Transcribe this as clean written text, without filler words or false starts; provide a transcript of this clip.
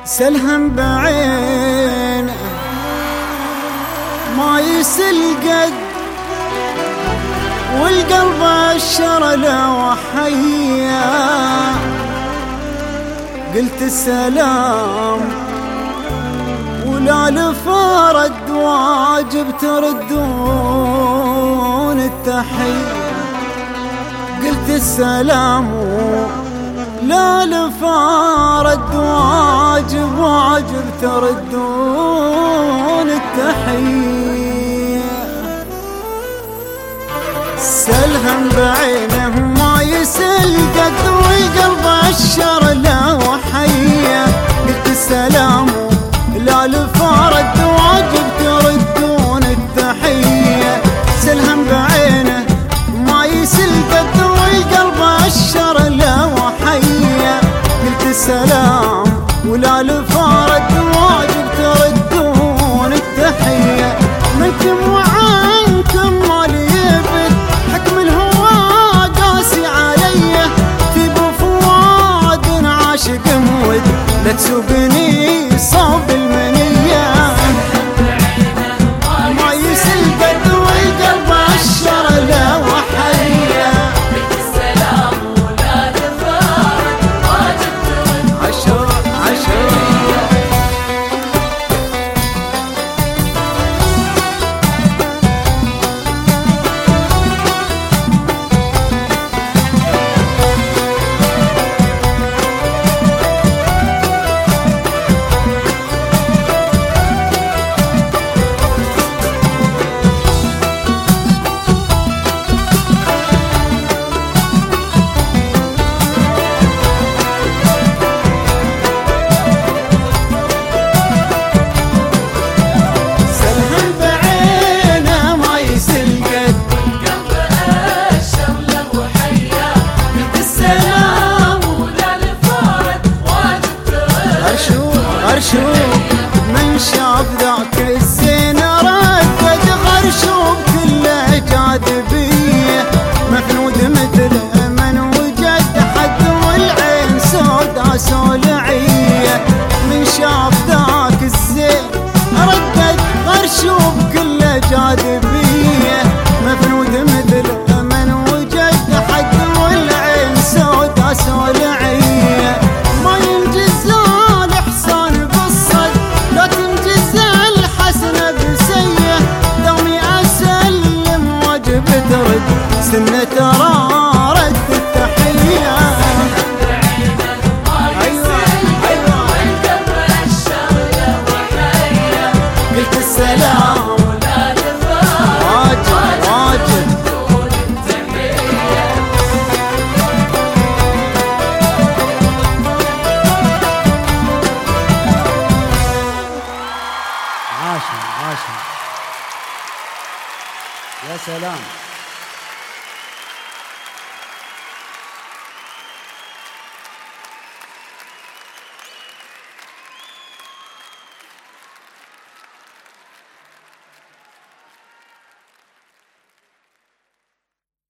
سلهم بعينه ما يسل قد، والقلب عشر له وحيا. قلت السلام ولا لفرد واجب تردون التحية. قلت السلام لا لفرد واجب تردون التحية. سلهم بعينه ما يسل قد، والقلب عشر له وحيا. قلت السلام لا لفرد واجب تردون التحية. سلهم بعينه ما يسل قد، والقلب عشر له وحيا. قلت السلام ولا لفرد واجب تردون التحية. منكم وعنكم ما لي يبد، حكم الهوى قاسي علي. في بفواد عاشق مود، لا تسوقني صوب المنية. ما يسل قد، والقلب عشر له وحيا. السلام ولا لفرد واجب ترد عشر غرشوب من شاف ذاك الزين ردد. غرشوب كله جاذبية، مفنود مثل من وجد حد، والعين سودا سولعية. من شاف ذاك الزين ردد. غرشوب كله جاذبية، مفنود مثل من وجد حد، والعين سودا سولعية. ما ينجز ترد سنة ترى رد التحية. أيوة والقلب عشر له وحيا. قلت السلام ولا لفرد واجب ترد التحية. عاشر يا سلام.